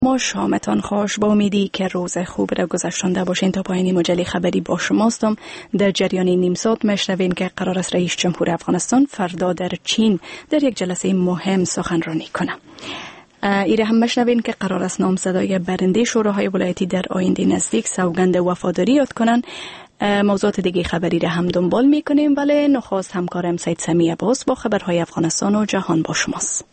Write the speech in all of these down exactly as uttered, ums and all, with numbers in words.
ما شامتان خوش، با امیدی که روز خوب را گذشتانده باشین. تا پایانی مجله خبری با شماستم. در جریان نیم ساعت میشنوین که قرار است رئیس جمهور افغانستان فردا در چین در یک جلسه مهم سخنرانی کنه. ایره هم میشنوین که قرار است نامزدای برنده شوراهای ولایتی در آینده نزدیک سوگند وفاداری یاد کنن. موضوعات دیگه خبری را هم دنبال میکنیم، ولی نخست همکارم سید سمی عباس با خبرهای افغانستان و جهان با شماست.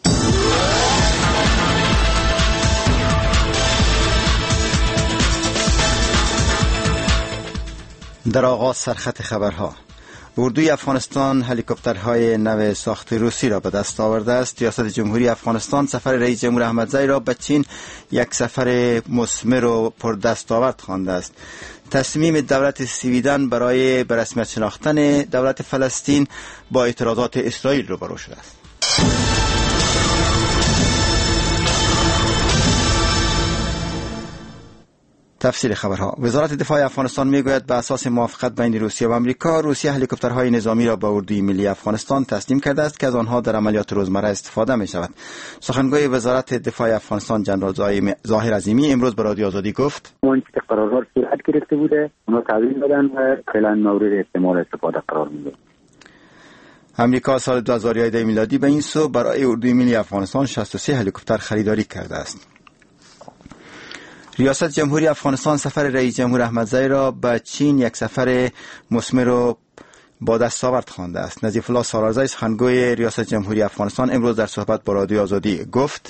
در آغاز سرخط خبرها: اردوی افغانستان هلیکوپترهای نو ساخت روسی را به دست آورده است. ریاست جمهوری افغانستان سفر رئیس جمهور احمدزی را به چین یک سفر مثمر و پر دستاورد خوانده است. تصمیم دولت سویدن برای به رسمیت شناختن دولت فلسطین با اعتراضات اسرائیل روبرو شده است. تفصیل خبرها: وزارت دفاع افغانستان میگوید به اساس موافقت بین روسیه و آمریکا، روسیه هلیکوپترهای نظامی را به اردوی ملی افغانستان تسلیم کرده است که از آنها در عملیات روزمره استفاده می شود. سخنگوی وزارت دفاع افغانستان جنرال ظاهر عظیمی امروز به رادیو آزادی گفت: اون که قرارات صورت گرفته بوده اونا تحویل دادن و فعلا مورد استعمال استفاده قرار میده. امریکا سال دو هزار و یازده میلادی به این سو برای اردوی ملی افغانستان شصت و سه هلیکوپتر خریداری کرده است. ریاست جمهوری افغانستان سفر رئیس جمهور احمدزی را به چین یک سفر مثمر و با دستاورد خوانده است. نظیف الله سالارزی سخنگوی ریاست جمهوری افغانستان امروز در صحبت با رادیو آزادی گفت: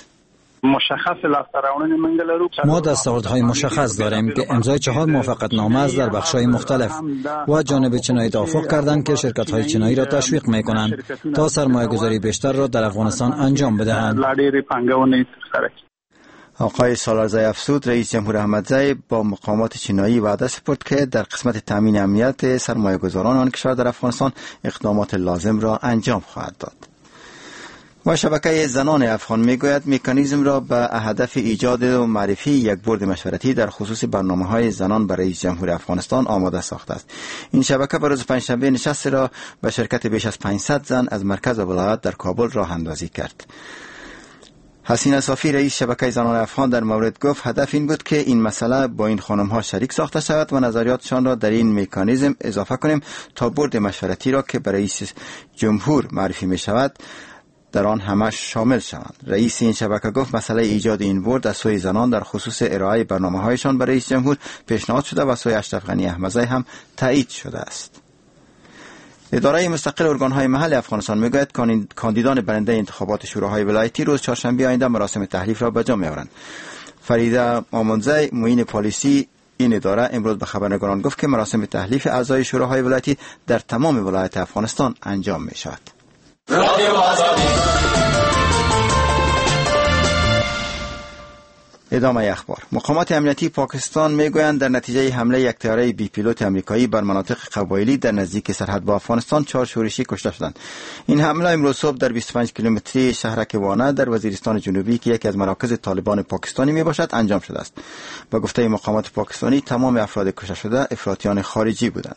ما دستاوردهای مشخص داریم که امضای چهار موافقتنامه است در بخش‌های مختلف و جانب چینی توافق کردند که شرکت‌های چینی را تشویق می‌کنند تا سرمایه‌گذاری بیشتر را در افغانستان انجام بدهند. آقای سالارزی افزود رئیس جمهور احمدزی با مقامات چینی وعده سپرد که در قسمت تامین امنیت سرمایه‌گذاران آن کشور در افغانستان اقدامات لازم را انجام خواهد داد. و شبکه زنان افغان میگوید مکانیزم را به هدف ایجاد و معرفی یک بورد مشورتی در خصوص برنامه‌های زنان برای رئیس جمهور افغانستان آماده ساخته است. این شبکه به روز پنجشنبه نشست را به شرکت بیش از پانصد زن از مرکز و ولایات در کابل راه اندازی کرد. حسینه صافی رئیس شبکه زنان افغان در مورد گفت هدف این بود که این مسئله با این خانم‌ها شریک ساخته شود و نظریاتشان را در این مکانیزم اضافه کنیم تا بورد مشورتی را که برای رئیس جمهور معرفی می شود در آن همش شامل شوند. رئیس این شبکه گفت مسئله ایجاد این بورد از سوی زنان در خصوص ارائه برنامه‌هایشان برای رئیس جمهور پیشنهاد شده و سوی اشرف غنی احمدزی هم تایید شده است. اداره مستقل ارگان‌های محل افغانستان میگوید کاندیدان برنده انتخابات شوراهای ولایتی روز چهارشنبه آینده مراسم تحلیف را به جا می‌آورند. فریده آمونزی معین پالیسی این اداره امروز به خبرنگاران گفت که مراسم تحلیف اعضای شوراهای ولایتی در تمام ولایت افغانستان انجام می‌شود. ادامه اخبار: مقامات امنیتی پاکستان میگویند در نتیجه حمله یک طیاره بی پیلوت آمریکایی بر مناطق قبایلی در نزدیک سرحد با افغانستان چهار شورشی کشته شدند. این حمله امروز صبح در بیست و پنج کیلومتری شهرک وانه در وزیرستان جنوبی که یکی از مراکز طالبان پاکستانی میباشد انجام شده است. با گفته مقامات پاکستانی تمام افراد کشته شده افراطیان خارجی بودند.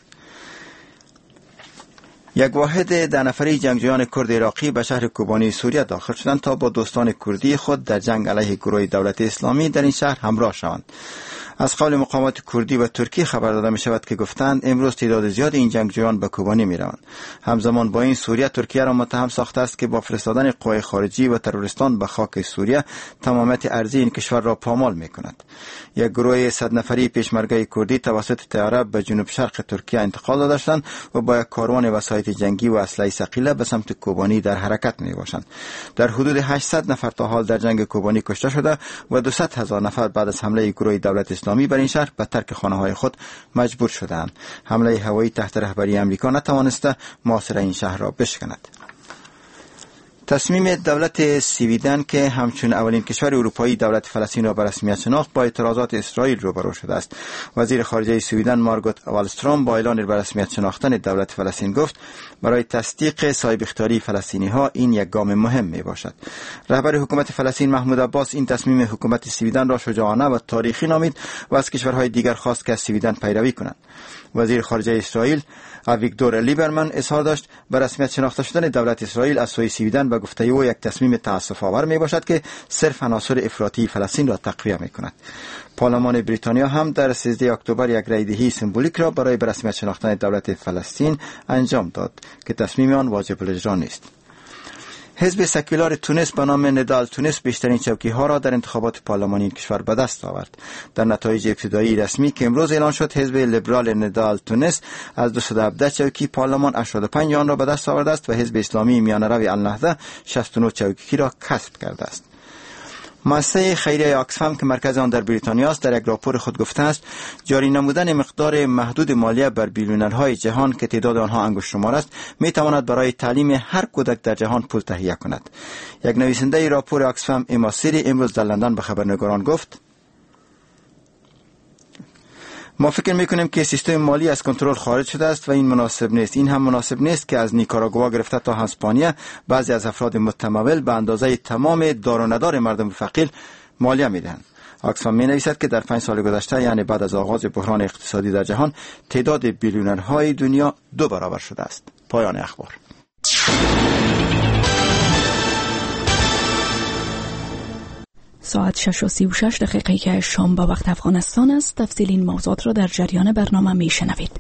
یک واحد ده نفری جنگجویان کرد عراقی به شهر کوبانی سوریه داخل شدند تا با دوستان کردی خود در جنگ علیه گروه دولت اسلامی در این شهر همراه شوند. از قول مقامات کردی و ترکی خبر داده می شود که گفتند امروز تعداد زیاد این جنگجویان به کوبانی می روند. همزمان با این سوریه ترکیه را متهم ساخته است که با فرستادن قوای خارجی و تروریستان به خاک سوریه تمامیت ارضی این کشور را پامال می کند. یک گروه صد نفری پیشمرگه کردی توسط طیاره به جنوب شرق ترکیه انتقال داده شدند و با یک کاروان وسایل جنگی و اسلحه ثقیله به سمت کوبانی در حرکت می باشند. در حدود هشتصد نفر تا حال در جنگ کوبانی کشته شده و دویست هزار نفر بعد از حمله گروه دولت اسلامی بر این شهر به ترک خانه‌های خود مجبور شدند. حمله هوایی تحت رهبری آمریکا نتوانسته محاصره این شهر را بشکند. تصمیم دولت سویدن که همچون اولین کشور اروپایی دولت فلسطین را به رسمیت شناخت با اعتراضات اسرائیل روبرو شده است. وزیر خارجه سویدن مارگوت والستروم با اعلان به رسمیت شناختن دولت فلسطین گفت برای تصدیق صاحب اختیاری فلسطینی ها این یک گام مهم می باشد. رهبر حکومت فلسطین محمود عباس این تصمیم حکومت سویدن را شجاعانه و تاریخی نامید و از کشورهای دیگر خواست که از سویدن پیروی کنند. وزیر خارجه اسرائیل اویگدور لیبرمن اظهار داشت به رسمیت شناخته شدن دولت اسرائیل از سوی سویدن به گفته او یک تصمیم تأسف آور می باشد که صرف عناصر افراطی فلسطین را تقویه می کند. پارلمان بریتانیا هم در سیزده اکتبر یک رایدهی سمبولیک را برای به رسمیت شناختن دولت فلسطین انجام داد که تصمیم آن واجب الاجرا نیست. حزب سکولار تونس به نام ندال تونس بیشترین چوکی ها را در انتخابات پارلمانی کشور به دست آورد. در نتایج ابتدایی رسمی که امروز اعلان شد، حزب لیبرال ندال تونس از دویست و هفده چوکی پارلمان هشتاد و پنج آن را به دست آورده است و حزب اسلامی میانه‌رو النهضه شصت و نه چوکی را کسب کرده است. مؤسسه خیریه آکسفم که مرکز آن در بریتانیا است در یک راپور خود گفته است جاری نمودن مقدار محدود مالیه بر بیلیونرهای جهان که تعداد آنها انگشت شمار است می تواند برای تعلیم هر کودک در جهان پول تهیه کند. یک نویسنده راپور آکسفم اماسیری امروز در لندن به خبرنگاران گفت ما فکر میکنیم که سیستم مالی از کنترل خارج شده است و این مناسب نیست. این هم مناسب نیست که از نیکاراگوا گرفته تا اسپانیا بعضی از افراد متمول به اندازه تمام دار و ندار مردم فقیر مالیه میدهند. آکسفام می نویسد که در پنج سال گذشته، یعنی بعد از آغاز بحران اقتصادی در جهان، تعداد بیلیونرهای دنیا دو برابر شده است. پایان اخبار. ساعت شش و سی و شش دقیقه که شام با وقت افغانستان است. تفصیل این موضوعات را در جریان برنامه می شنوید.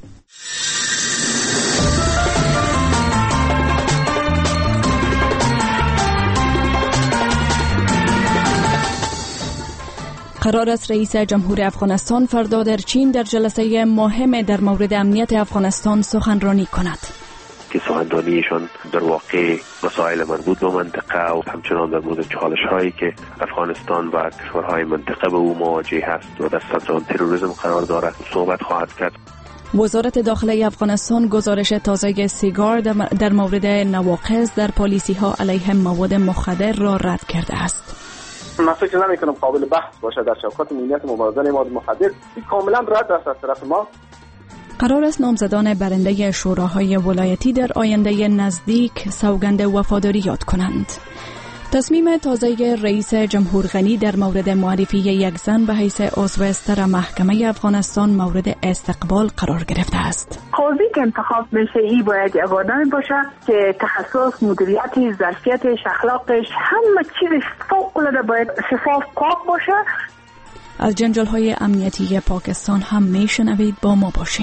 قرار است رئیس جمهور افغانستان فردا در چین در جلسه مهم در مورد امنیت افغانستان سخنرانی کند. که سخنرانیشان در واقع مسائل مربوط به منطقه و همچنان در مورد چالش هایی که افغانستان و کشورهای منطقه به او مواجه است و در صدر آن تروریسم قرار دارد صحبت خواهد کرد. وزارت داخلی افغانستان گزارش تازه سیگار در مورد نواقص در پالیسی ها علیه مواد مخدر را رد کرده است. من فکر نمی‌کنم قابل بحث باشه در شبکات ملیت مبارزه مواد مخدر. این کاملا رد است از طرف ما. قرار است نامزدان برنده شوراهای ولایتی در آینده نزدیک سوگند وفاداری یاد کنند. تصمیم تازه رئیس جمهور غنی در مورد معرفی یک زن به حیث عضو ستر محکمه افغانستان مورد استقبال قرار گرفته است. قاضی که انتخاب میشه ای باید یک آدمی باشه که تخصص، مدیریت، ظرفیتش، اخلاقش، همه چیزش فوق‌العاده باید شفاف پاک باشه. از جنجال‌های امنیتی پاکستان هم میشنوید، با ما باشین.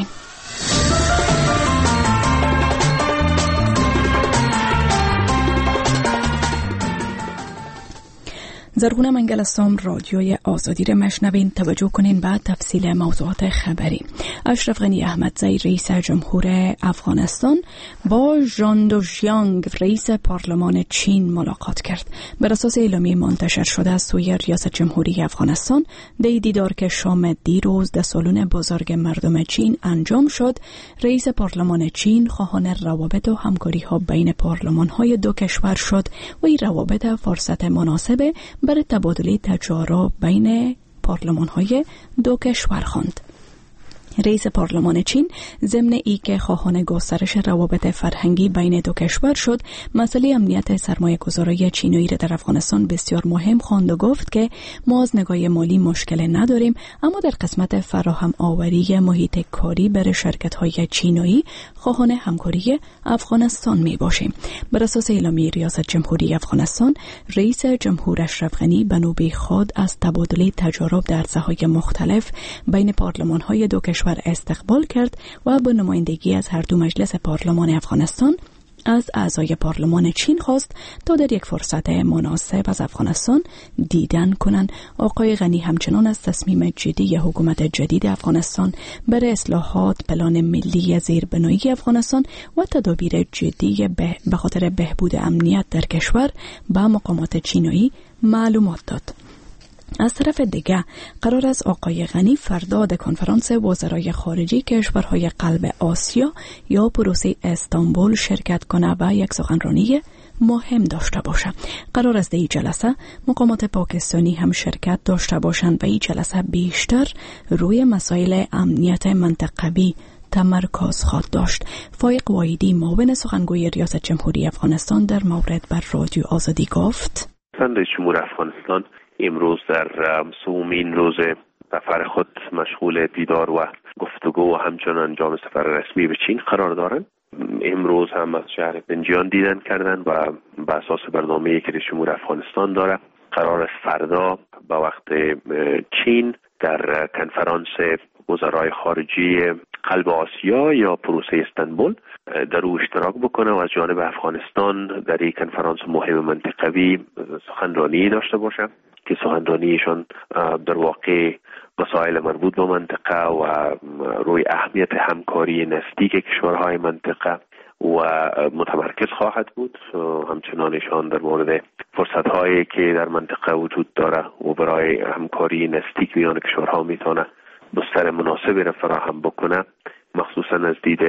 زرغونه منگلستان، رادیوی آزادی را مشنوین. توجه کنین بعد تفصیل موضوعات خبری. اشرف غنی احمدزی رئیس جمهور افغانستان با ژان دوژیانگ رئیس پارلمان چین ملاقات کرد. بر اساس اعلامیه منتشر شده از سوی ریاست جمهوری افغانستان، دی دیدار که شام دیروز در سالن بزرگ مردم چین انجام شد، رئیس پارلمان چین خواهان روابط و همکاری ها بین پارلمان های دو کشور شد و این روابط فرصت مناسب برای تبادل تجارب بین پارلمان‌های دو کشور خواند. رئیس پارلمان چین ضمن ای که خواهان گسترش روابط فرهنگی بین دو کشور شد، مسئله امنیت سرمایه‌گذاری چینی را در افغانستان بسیار مهم خواند و گفت که ما از نگاه مالی مشکل نداریم، اما در قسمت فراهم آوری محیط کاری برای شرکت‌های چینی خواهان همکاری افغانستان می باشیم. بر اساس اعلامیه ریاست جمهوری افغانستان، رئیس جمهور اشرف غنی به نوبه خود از تبادل تجارب در عرصه‌های مختلف بین پارلمان‌های دو کشور استقبال کرد و با نمایندگی از هر دو مجلس پارلمان افغانستان از اعضای پارلمان چین خواست تا در یک فرصت مناسب از افغانستان دیدن کنند. آقای غنی همچنان از تصمیم جدی حکومت جدید افغانستان برای اصلاحات پلان ملی زیربنایی افغانستان و تدابیر جدی به خاطر بهبود امنیت در کشور به مقامات چینی معلومات داد. از طرف دیگه قرار است آقای غنی فردا در کنفرانس وزرای خارجه کشورهای قلب آسیا یا پروسه استانبول شرکت کنه و یک سخنرانی مهم داشته باشه. قرار است در این جلسه مقامات پاکستانی هم شرکت داشته باشند و این جلسه بیشتر روی مسائل امنیت منطقوی تمرکز خواهد داشت. فایق وایدی معاون سخنگوی ریاست جمهوری افغانستان در مورد بر رادیو آزادی گفت: رئیس جمهور افغانستان امروز در سومین روز سفر خود مشغول دیدار و گفتگو و همچنان انجام سفر رسمی به چین قرار دارند امروز هم از شهر پنجیان دیدن کردن و بر اساس برنامه‌ای که رئیس جمهور افغانستان داره قرار است فردا با وقت چین در کنفرانس وزرای خارجی قلب آسیا یا پروسه استانبول در او اشتراک بکنه و از جانب افغانستان در این کنفرانس مهم منطقوی سخنرانی داشته باشه که سخنرانیشان در واقع مسائل مربوط به منطقه و روی اهمیت همکاری نزدیک کشورهای منطقه و متمرکز خواهد بود. همچنانشان در مورد فرصت‌هایی که در منطقه وجود داره و برای همکاری نزدیک میان کشورها میتونه بستر مناسبی را فراهم بکنه، مخصوصا از دید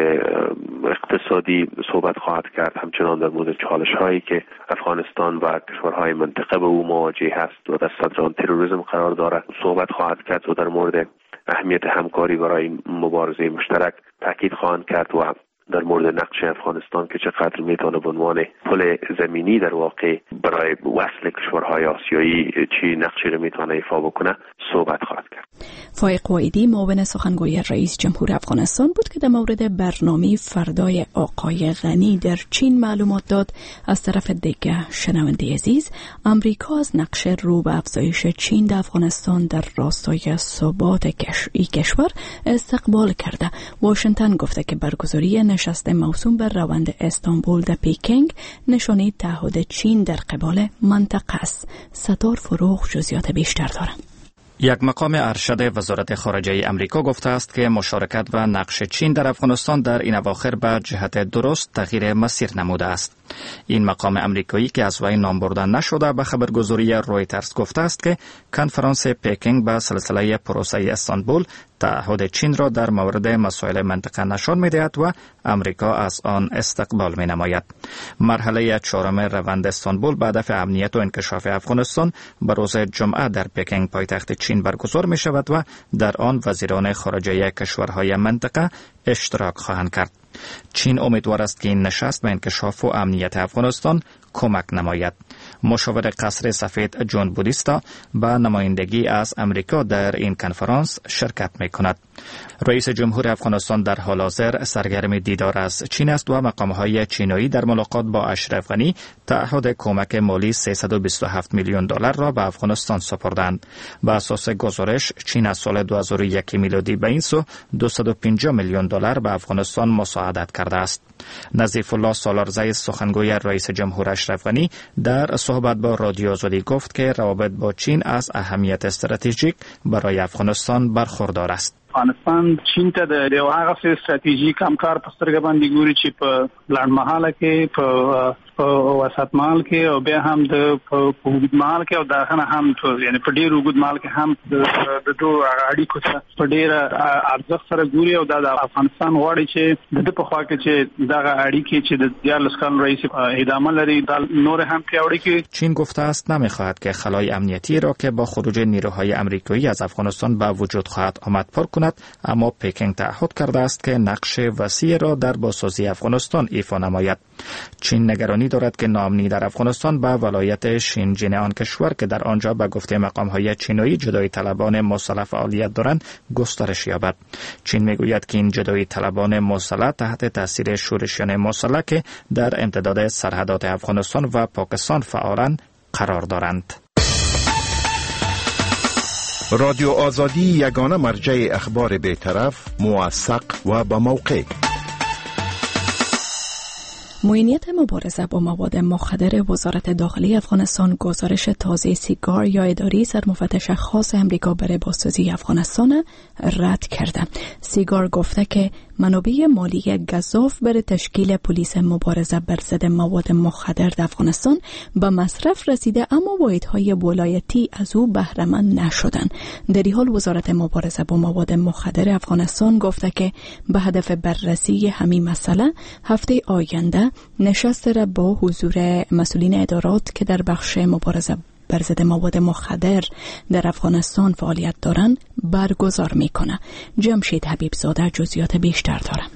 اقتصادی صحبت خواهد کرد. همچنان در مورد چالش‌هایی که افغانستان و کشورهای منطقه به او مواجه هست و در صدر آن تروریسم قرار داره صحبت خواهد کرد و در مورد اهمیت همکاری برای مبارزه مشترک تاکید خواهند کرد و در مورد نقش افغانستان که چقدر میتونه به عنوان پل زمینی در واقع برای وصل کشورهای آسیایی چی نقشی رو میتونه ایفا بکنه صحبت خواهد کرد. فائق وائدی معاون سخنگوی رئیس جمهور افغانستان بود که در مورد برنامه فردای آقای غنی در چین معلومات داد. از طرف دیگه شنونده عزیز، امریکا از نقش رو به افزایش چین در افغانستان در راستای ثبات ای کشور استقبال کرده. واشنگتن گفته که برگزاری نشست موسوم بر روند استانبول در پیکنگ نشانه تعهد چین در قبال منطقه است. ستار فروغ جزئیات بیشتر دارد. یک مقام ارشد وزارت خارجه امریکا گفته است که مشارکت و نقش چین در افغانستان در این اواخر به جهت درست تغییر مسیر نموده است. این مقام امریکایی که از وی نام بردن نشده به خبرگزاری رویترز گفته است که کنفرانس پیکنگ به سلسله پروسه استانبول تعهد چین را در مورد مسائل منطقه نشان می‌دهد و امریکا از آن استقبال می‌نماید. مرحله چهارم روند استانبول به هدف امنیت و انکشاف افغانستان به روز جمعه در پیکنگ پایتخت چین برگزار می‌شود و در آن وزیران خارجه کشورهای منطقه اشتراک خواهند کرد. چین امیدوار است که این نشست به انکشاف و امنیت افغانستان کمک نماید. مشاور قصر سفید جون بودیستا با نمایندگی از امریکا در این کنفرانس شرکت می کند. رئیس جمهور افغانستان در حال حاضر سرگرم دیدار از چین است و مقامهای چینایی در ملاقات با اشرف غنی تعهد کمک مالی سیصد و بیست و هفت میلیون دلار را به افغانستان سپردند. بر اساس گزارش چین از سال دو هزار و یک میلادی به این سو دویست و پنجاه میلیون دلار به افغانستان مساعدت کرده است. نظیف الله سالارزی سخنگوی رئیس جمهور اشرف غنی در صحبت با رادیو آزادی گفت که روابط با چین از اهمیت استراتژیک برای افغانستان برخوردار است. افغانستان چین ته د یو هغه استراتیژیک همکار په سترګه باندې ګوري چې په لنډمهاله کې په وسط مهال کې او بیا هم د په اوږد مهال کې او دا نه هم یعنی په ډېر اوږد مهال کې هم د دوه اړیکو ته په ډېر ارزښت سره ګوري او دا د افغانستان غواړي چې د دې په خوا کې چې دغه اړیکې چې د دیارلس کال رئیس ادامه لري دا نور هم پیاوړي کړي. چین گفته است نمی‌خواهد که خلای امنیتی را که با خروج نیروهای آمریکایی از افغانستان به وجود خواهد آمد پر کند، اما پیکنگ تعهد کرده است که نقش وسیع را در بازسازی افغانستان ایفا نماید. چین نگرانی دارد که ناامنی در افغانستان به ولایت شینجین آن کشور که در آنجا به گفته مقام‌های چینایی جدایی طلبان مسلح فعالیت دارند گسترش یابد. چین میگوید که این جدایی طلبان مسلح تحت تاثیر شورشیان مسلح که در امتداد سرحدات افغانستان و پاکستان فعالند قرار دارند. رادیو آزادی یگانه مرجع اخبار بی‌طرف، موثق و با موقع. معینیت مبارزه با مواد مخدر وزارت داخلی افغانستان گزارش تازه سیگار یا اداری سرمفتش خاص امریکا برای بازسازی افغانستان رد کرده. سیگار گفته که منابع مالی گزاف برای تشکیل پلیس مبارزه بر ضد مواد مخدر در افغانستان به مصرف رسیده، اما واحدهای ولایتی از او بهره مند نشدند. در این حال وزارت مبارزه با مواد مخدر افغانستان گفته که به هدف بررسی همین مسئله هفته آینده نشست را با حضور مسئولین ادارات که در بخش مبارزه بر ضد مواد مخدر در افغانستان فعالیت دارند برگزار میکنه. جمشید حبیب زاده جزئیات بیشتر داره.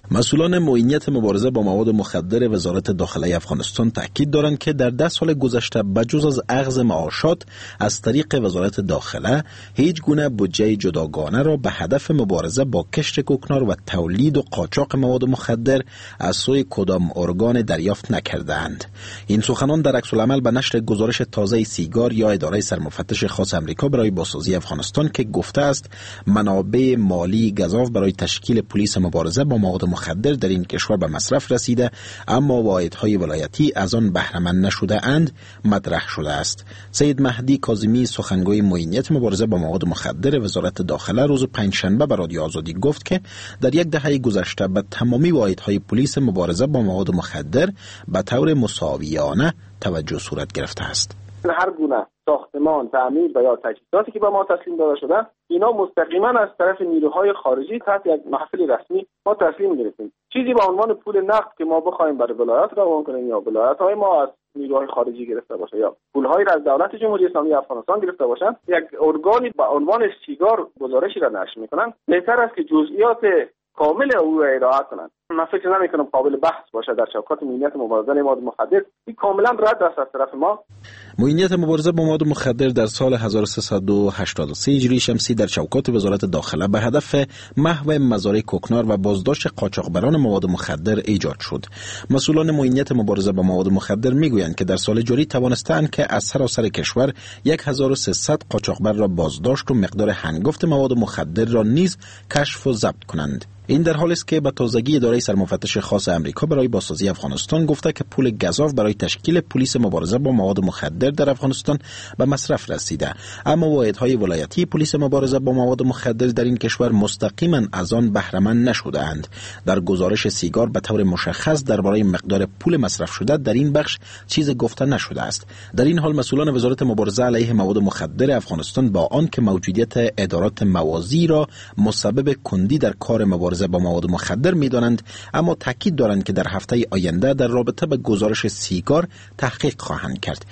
مسئولان معینیت مبارزه با مواد مخدر وزارت داخله افغانستان تاکید دارند که در ده سال گذشته بجز از اخذ معاشات از طریق وزارت داخله هیچ گونه بودجه جداگانه را به هدف مبارزه با کشت کوکنار و تولید و قاچاق مواد مخدر از سوی کدام ارگان دریافت نکردند. این سخنان در عکس العمل به نشر گزارش تازه سیگار یا اداره سرمفتش خاص امریکا برای بازسازی افغانستان که گفته است منابع مالی گزاف برای تشکیل پلیس مبارزه با مواد مخدر در این کشور به مصرف رسیده اما واحدهای ولایتی از آن بهره مند نشده اند مطرح شده است. سید مهدی کاظمی سخنگوی معینیت مبارزه با مواد مخدر وزارت داخله روز پنجشنبه به رادیو آزادی گفت که در یک دهه گذشته به تمامی واحدهای پلیس مبارزه با مواد مخدر به طور مساویانه توجه صورت گرفته است. هر گونه ساختمان، تعمیر و یا تجهیزاتی که به ما تسلیم داده شده اینا مستقیما از طرف نیروهای خارجی تحت یک محفل رسمی ما تسلیم گرفتیم. چیزی به عنوان پول نقد که ما بخوایم برای ولایت روان کنیم یا ولایت‌های ما از نیروهای خارجی گرفته باشه یا پول‌هایی را از دولت جمهوری اسلامی افغانستان گرفته باشن، یک ارگانی به عنوان سیگار گزارشی را نشر می‌کنن، بهتر است که جزئیات کامل او را ارائه کنند. من فکر نمی‌کنم قابل بحث باشه در چوکات معینیت مبارزه با مواد مخدر. این کاملا رد است از طرف ما. معینیت مبارزه با مواد مخدر در سال هزار و سیصد و هشتاد و سه هجری شمسی در چوکات وزارت داخله به هدف محو مزارع کوکنار و بازداشت قاچاقبران مواد مخدر ایجاد شد. مسئولان معینیت مبارزه با مواد مخدر میگویند که در سال جاری توانستند که از سراسر کشور هزار و سیصد قاچاقبر را بازداشت و مقدار هنگفت مواد مخدر را نیز کشف و ضبط کنند. این در حالی است که به تازگی اداره سرمفتش خاص امریکا برای بازسازی افغانستان گفته که پول گزاف برای تشکیل پلیس مبارزه با مواد مخدر در افغانستان به مصرف رسیده اما واحدهای ولایتی پلیس مبارزه با مواد مخدر در این کشور مستقیما از آن بهره مند نشده‌اند. در گزارش سیگار به طور مشخص درباره مقدار پول مصرف شده در این بخش چیز گفته نشده است. در این حال مسئولان وزارت مبارزه علیه مواد مخدر افغانستان با آن که موجودیت ادارات موازی را مسبب کندی در کار مبارزه با مواد مخدر می‌دانند اما تاکید دارند که در هفته آینده در رابطه با گزارش سیگار تحقیق خواهند کرد.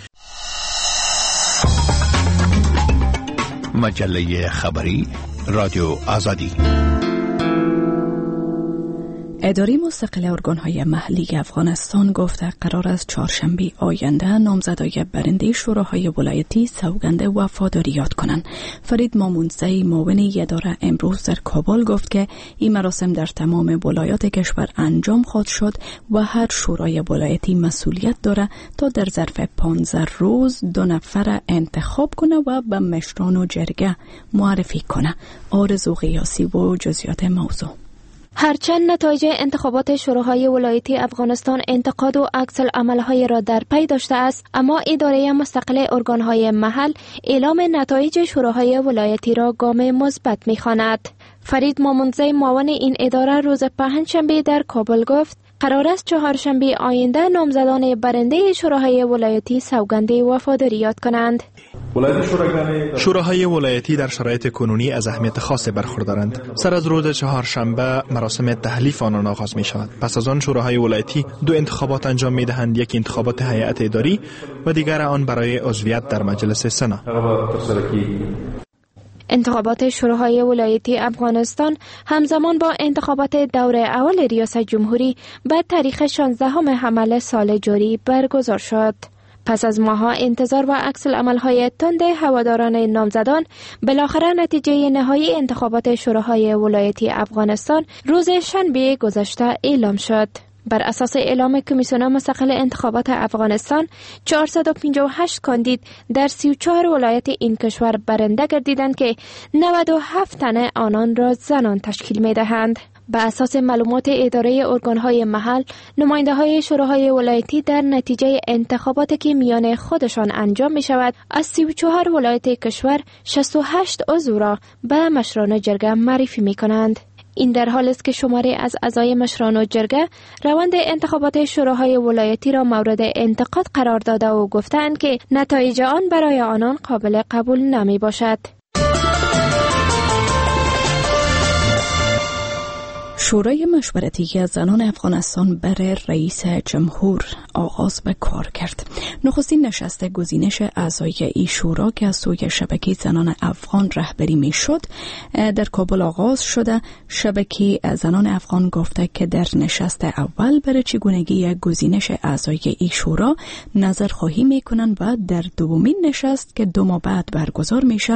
مجله خبری رادیو آزادی. اداره مستقل ارگان‌های محلی افغانستان گفته قرار است چهارشنبه آینده نامزدای برنده شوراهای ولایتی سوگند وفاداری یاد کنند. فرید مامونزی معاون اداره امروز در کابل گفت که این مراسم در تمام ولایات کشور انجام خواهد شد و هر شورای ولایتی مسئولیت داره تا در ظرف پانزده روز دو نفر انتخاب کنه و به مشران و جرگه معرفی کنه. آرزو قیاسی و جزئیات موضوع. هرچند نتایج انتخابات شوراهای ولایتی افغانستان انتقاد و عکس العمل‌های را در پی داشته است، اما اداره مستقل ارگان‌های محل اعلام نتایج شوراهای ولایتی را گام مثبت می‌خواند. فرید مامونزی معاون این اداره روز پنجشنبه در کابل گفت قرار است چهارشنبه آینده نامزدان برنده شوراهای ولایتی سوگند وفاداری یاد کنند. شوراهای ولایتی در شرایط کنونی از اهمیت خاص برخوردارند. سر از روز چهارشنبه مراسم تحلیف آنان آغاز می شود. پس از آن شوراهای ولایتی دو انتخابات انجام می دهند، یک انتخابات هیئت اداری و دیگر آن برای عضویت در مجلس سنا. انتخابات شوراهای ولایتی افغانستان همزمان با انتخابات دور اول ریاست جمهوری به تاریخ شانزدهم حمل سال جاری برگزار شد. پس از ماها انتظار و عکس العمل‌های تند هواداران نامزدان، بالاخره نتیجه نهایی انتخابات شوراهای ولایتی افغانستان روز شنبه گذشته اعلام شد. بر اساس اعلام کمیسیون مستقل انتخابات افغانستان، چهارصد و پنجاه و هشت کاندید در سی و چهار ولایت این کشور برنده گردیدند که نود و هفت تن آنان را زنان تشکیل می دهند. به اساس معلومات اداره ارگان‌های محل، نماینده‌های شوراهای ولایتی در نتیجه انتخاباتی که میان خودشان انجام می شود، از سی و چهار ولایت کشور شصت و هشت عضو را به مشران جرگه معرفی می کنند. این در حال است که شماری از اعضای مشران و جرگه روند انتخابات شوراهای ولایتی را مورد انتقاد قرار داده و گفتند که نتایج آن برای آنان قابل قبول نمی باشد. شورای مشورتی زنان افغانستان برای رئیس جمهور آغاز به کار کرد. نخستین نشست گزینش اعضای این شورا که از سوی شبکه زنان افغان رهبری می شد در کابل آغاز شده. شبکه زنان افغان گفته که در نشست اول برای چگونگی گزینش اعضای این شورا نظرخواهی می کنند و در دومین نشست که دو ماه بعد برگزار میشه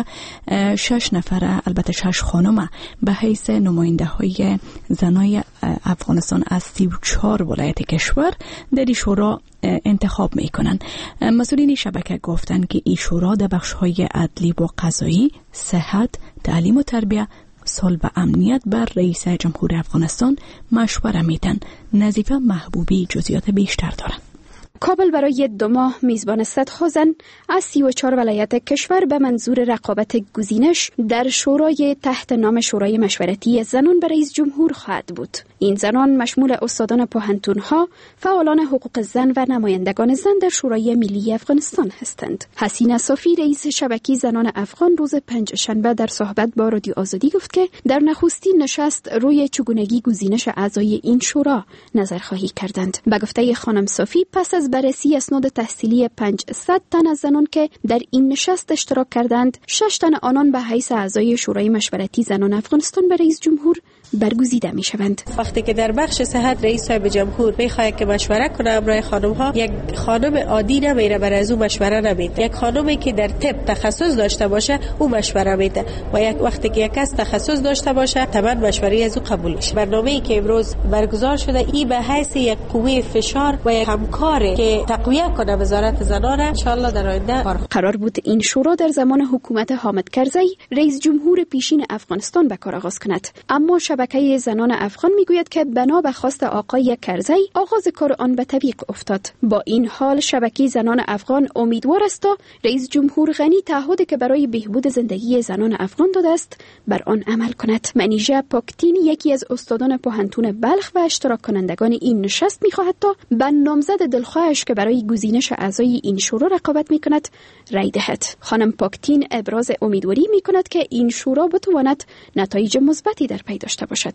شش نفر، البته شش خانم به حیث نماینده های زنای افغانستان از سی و چهار ولایت کشور در این شورا انتخاب میکنن. مسئولین شبکه گفتن که این شورا در بخش‌های عدلی و قضایی، صحت، تعلیم و تربیت، صلح و امنیت بر رئیس جمهور افغانستان مشوره میدن. نظیفه محبوبی جزئیات بیشتر دارن. کابل برای دو ماه میزبان صدها زن از سی و چهار ولایت کشور به منظور رقابت گزینش در شورای تحت نام شورای مشورتی زنان برای رئیس جمهور خواهد بود. این زنان مشمول استادان پوهنتون‌ها، فعالان حقوق زن و نمایندگان زن در شورای ملی افغانستان هستند. حسینه صافی رئیس شبکه زنان افغان روز پنجشنبه در صحبت با رادیو آزادی گفت که در نخستین نشست روی چگونگی گزینش اعضای این شورا نظرخواهی کردند. به گفته خانم صافی پس از بررسی اسناد تحصیلی پانصد تن از زنان که در این نشست اشتراک کردند، شش تن آنان به حیث اعضای شورای مشورتی زنان افغانستان به رئیس جمهور برگزیده می شوند. وقتی که در بخش صحت رئیس صاحب جمهور بخواد که مشوره کنه امرای خانم ها، یک خانم عادی نمیره برای از او مشوره نمیده. یک خانمی که در طب تخصص داشته باشه او مشوره میده و یک وقتی که یک کس تخصص داشته باشه طبعا مشوره از او قبول میشه. برنامه‌ای که امروز برگزار شده ای به حیث یک قوه فشار و یک همکاری که تقویت کنه وزارت زنان ان شاء الله در آینده قرار بود این شورا در زمان حکومت حامد کرزی رئیس جمهور پیشین افغانستان به کار آغاز کند، اما شبکه زنان افغان میگوید که بنا به خواست آقای کرزی آغاز کار آن به تعویق افتاد. با این حال شبکه زنان افغان امیدوار است تا رئیس جمهور غنی تعهدی که برای بهبود زندگی زنان افغان داده است بر آن عمل کند. منیژه پاکتین یکی از استادان پوهنتون بلخ و اشتراک کنندگان این نشست میخواهد تا به نامزد دلخواهش که برای گزینش اعضای این شورا رقابت میکند رای دهد. خانم پاکتین ابراز امیدواری میکند که این شورا بتواند نتایج مثبتی در پی داشته باشد.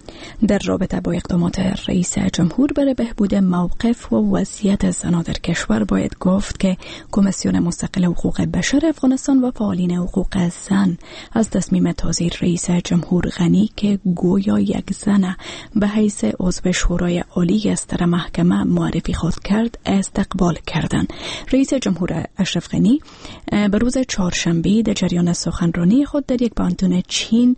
در رابطه با اقدامات رئیس جمهور برای بهبود موقف و وضعیت زنان در کشور باید گفت که کمیسیون مستقل حقوق بشر افغانستان و فعالین حقوق زن از تصمیم تازه رئیس جمهور غنی که گویا یک زن به حیث عضو شورای عالی استر محکمه معرفی خود کرد استقبال کردند. رئیس جمهور اشرف غنی به روز چهارشنبه در جریان سخنرانی خود در یک پانتون چین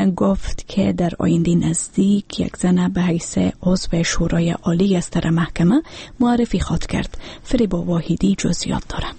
گفت که در آینده نزدیک یک زن به حیث عضو شورای عالی استر محکمه معرفی خواهد کرد. فریبا واحدی جزئیات دارد.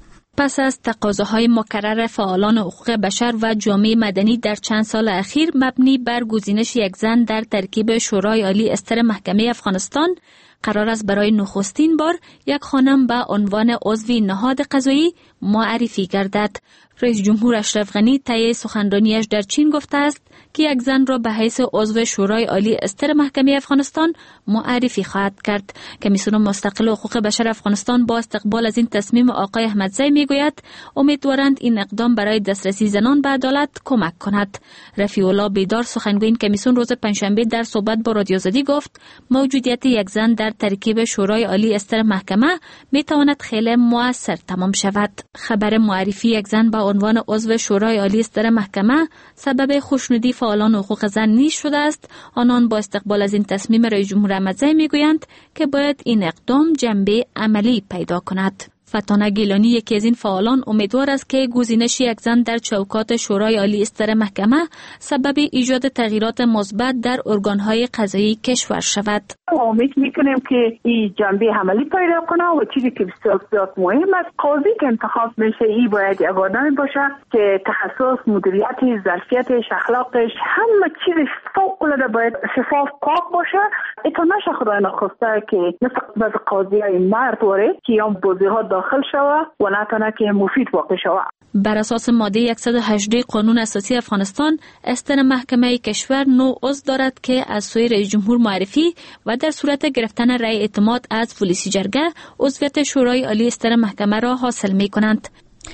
پس از تقاضاهای مکرر فعالان حقوق بشر و جامعه مدنی در چند سال اخیر مبنی بر گزینش یک زن در ترکیب شورای عالی استر محکمه افغانستان، قرار است برای نخستین بار یک خانم به عنوان عضو نهاد قضایی معرفی گردد. رئیس جمهور اشرف غنی طی سخنرانیش در چین گفته است که یک زن را به حیث عضو شورای عالی استر محکمه افغانستان معرفی خواهد کرد. کمیسیون مستقل حقوق بشر افغانستان با استقبال از این تصمیم آقای احمدزی میگوید امیدوارند این اقدام برای دسترسی زنان به عدالت کمک کند. رفیع الله بیدار سخنگوی این کمیسیون روز پنجشنبه در صحبت با رادیو آزادی گفت موجودیت یک زن در ترکیب شورای عالی استر محکمه میتواند خیلی مؤثر تمام شود. خبر معرفی یک زن به عنوان عضو شورای عالی استر محکمه سبب خوشنودی فعالان حقوق زن نیز شده است. آنان با استقبال از این تصمیم رئیس جمهور احمدزی میگویند که باید این اقدام جنبه عملی پیدا کند. فتانه گیلانی یکی از این فعالان امیدوار است که گزینش یک زن در چوکات شورای عالی استر محکمه سبب ایجاد تغییرات مثبت در ارگان‌های قضایی کشور شود. امید میکنیم که این جنبه عملی پیدا کنه و چیزی که بسیار بسیار مهم است قاضی که انتخاب میشه ای باید یک آدمی باشه که تخصص، مدیریت، ظرفیتش، اخلاقش، همه چیزش فوق العاده باید شفاف پاک باشه. ایتا نشه خدای نخواسته که مثل بعض قاضیای مرد واره که هم بازی‌ها داخل شوه و نتونه که مفید واقع شوه. بر اساس ماده صد و هجده قانون اساسی افغانستان، استر محکمه کشور نو عضو دارد که از سوی رئیس جمهور معرفی و در صورت گرفتن رأی اعتماد از پلیسی جرگه عضویت شورای عالی استر محکمه را حاصل می کنند.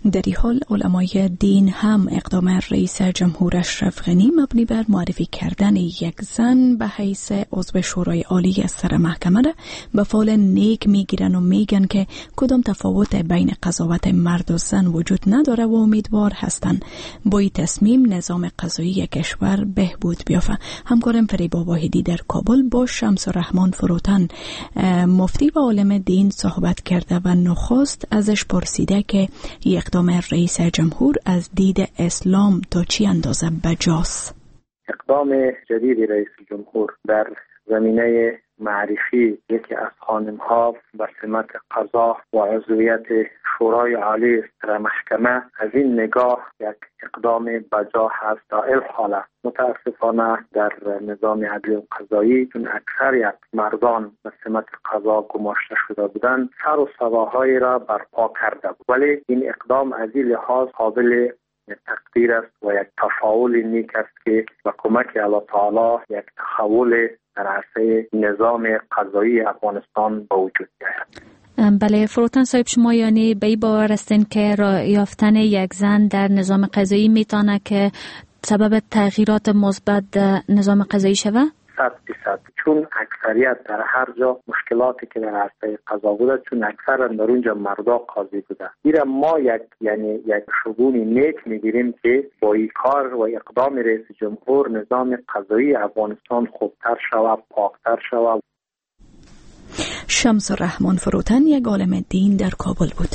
در این حال علمای دین هم اقدام رئیس جمهور اشرف غنی مبنی بر معرفی کردن یک زن به حیث عضو شورای عالی از سر محکمه را به فال نیک میگیرن و میگن که کدام تفاوت بین قضاوت مرد و زن وجود نداره و امیدوار هستند با این تصمیم نظام قضایی کشور بهبود بیافته. همکارم فریبا واحدی در کابل با شمس رحمان فروتن مفتی و عالم دین صحبت کرده و نخست ازش پرسیده که اقدام رئیس جمهور از دید اسلام تا چی اندازه بجاست؟ اقدام جدید رئیس جمهور در زمینه معرفی یکی از خانم‌ها به سمت قضا و عضویت شورای عالی در محکمه از این نگاه یک اقدام بجا هست. در این حال متاسفانه در نظام عدلی و قضایی چون اکثر یک مردان به سمت قضا گماشته شده بودند سر و سواهایی را برپا کرده بود، ولی این اقدام از این لحاظ قابل تقدیر است و یک تفاعل نیک است که با کمک الله تعالی یک تحول در عرصه نظام قضایی افغانستان به وجود می‌آید. بله فروتن صاحب، شما یعنی به این باور هستین که راه یافتن یک زن در نظام قضایی میتونه که سبب تغییرات مثبت در نظام قضایی شود؟ صد درصد. چون اکثریت در هر جا مشکلاتی که در عرصه قضا بوده چون اکثرا در اونجا مردا قاضی بوده. میره ما یک یعنی یک شگونی نیک میگیریم که با این کار و اقدام رئیس جمهور نظام قضایی افغانستان خوبتر شود، پاکتر شود. شمس رحمان فروتن یک عالم دین در کابل بود.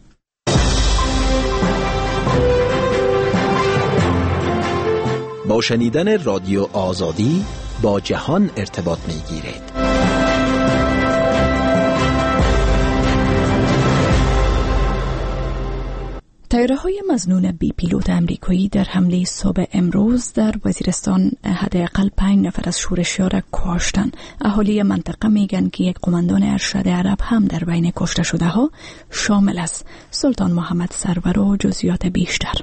با شنیدن رادیو آزادی با جهان ارتباط میگیرید. طیاره‌های مظنون بی پیلوت امریکایی در حمله صبح امروز در وزیرستان حداقل پنج نفر از شورشی‌ها را کشتند. اهالی منطقه میگن که یک قماندان ارشد عرب هم در بین کشته شده ها شامل است. سلطان محمد سرور و جزئیات بیشتر.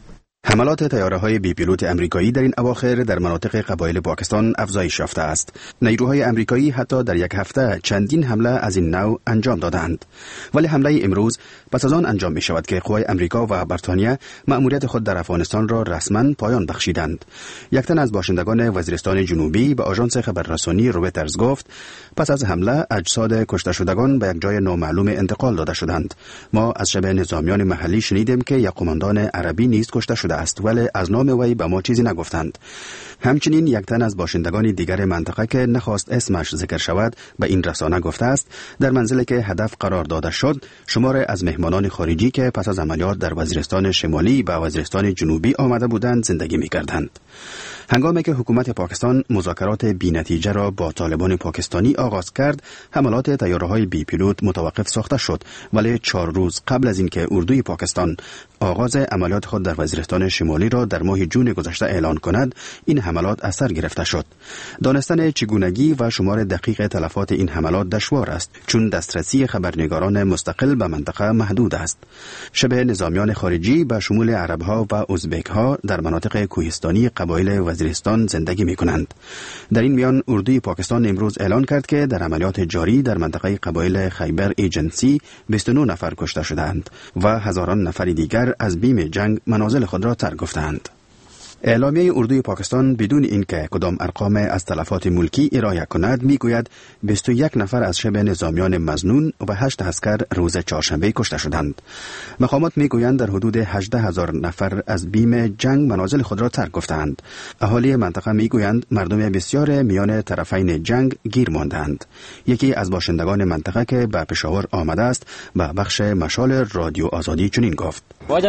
حملات طیاره‌های بی پیلوت امریکایی در این اواخر در مناطق قبایل پاکستان افزایش یافته است. نیروهای امریکایی حتی در یک هفته چندین حمله از این نوع انجام دادند. ولی حمله امروز پس از آن انجام می شود که قوای امریکا و بریتانیا مأموریت خود در افغانستان را رسما پایان بخشیدند. یک تن از باشندگان وزیرستان جنوبی به آژانس خبررسانی رویترز گفت پس از حمله اجساد کشته شدگان به یک جای نامعلوم انتقال داده شدند. ما از شب نظامیان محلی شنیدیم که یک قماندان عربی نیز کشته شده است، ولی از نام وی به ما چیزی نگفتند. همچنین یک تن از باشندگان دیگر منطقه که نخواست اسمش ذکر شود به این رسانه گفته است در منزلی که هدف قرار داده شد شمار از مهمانان خارجی که پس از عملیات در وزیرستان شمالی به وزیرستان جنوبی آمده بودند زندگی می‌کردند. هنگامی که حکومت پاکستان مذاکرات بی‌نتیجه را با طالبان پاکستانی آغاز کرد، حملات طیاره‌های بی پیلوت متوقف ساخته شد، ولی چهار روز قبل از اینکه اردوی پاکستان آغاز عملیات خود در وزیرستان شمالی را در ماه جون گذشته اعلان کند، این حملات اثر گرفته شد. دانستن چگونگی و شمار دقیق تلفات این حملات دشوار است، چون دسترسی خبرنگاران مستقل به منطقه محدود است. شبه نظامیان خارجی به شمول عرب‌ها و ازبک‌ها در مناطق کوهستانی قبایل وزیرستان زندگی می‌کنند. در این میان اردوی پاکستان امروز اعلان کرد که در عملیات جاری در منطقه قبایل خیبر ایجنسی بیست و نه نفر کشته شدند و هزاران نفر دیگر از بیم جنگ منازل خود را ترک گفتند. اعلامیه اردوی پاکستان بدون اینکه کدام ارقام از تلفات ملکی ارائه کند میگوید بیست و یک نفر از شبه نظامیان مظنون و هشت عسکر روز چهارشنبه کشته شدند. مقامات میگویند در حدود هجده هزار نفر از بیم جنگ منازل خود را ترک گفتند. اهالی منطقه میگویند مردم بسیار میان طرفین جنگ گیر ماندند. یکی از باشندگان منطقه که به پشاور آمده است به بخش مشال رادیو آزادی چنین گفت: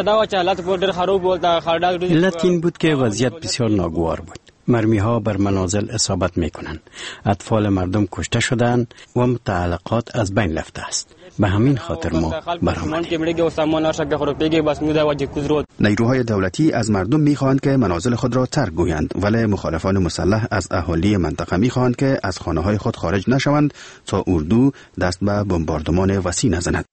علت این بود که وضعیت بسیار ناگوار بود. مرمی ها بر منازل اصابت می کنند. اطفال مردم کشته شدند و متعلقات از بین رفته است. به همین خاطر ما برآمدیم. نیروهای دولتی از مردم می خواهند که منازل خود را ترک گویند، ولی مخالفان مسلح از اهالی منطقه می خواهند که از خانه های خود خارج نشوند تا اردو دست به بمباردمان وسیع نزند.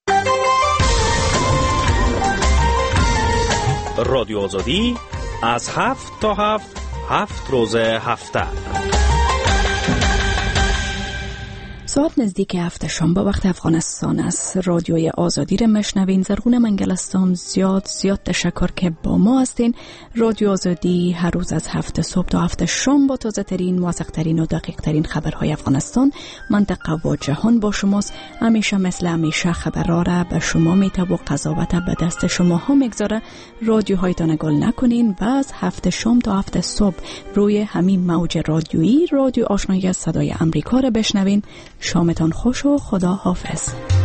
رادیو آزادی از هفت تا هفت هفت روز هفته. ساعت نزدیک هفت شام با وقت افغانستان است. رادیوی آزادی را مشنوین. زرغون منگلستان زیاد زیاد تشکر که با ما هستین. رادیو آزادی هر روز از هفت صبح تا هفت شام با تازه ترین، موثق ترین و دقیق ترین خبرهای افغانستان، منطقه و جهان با شماست. همیشه مثل همیشه خبرها را به شما میته و قضاوت به دست شما ها میگذاره. رادیوهایتان گل نکنین و از هفت شام تا هفت صبح روی همین موج رادیویی رادیو آشنایی صدای امریکا را بشنوین. شامتان خوش و خدا حافظ.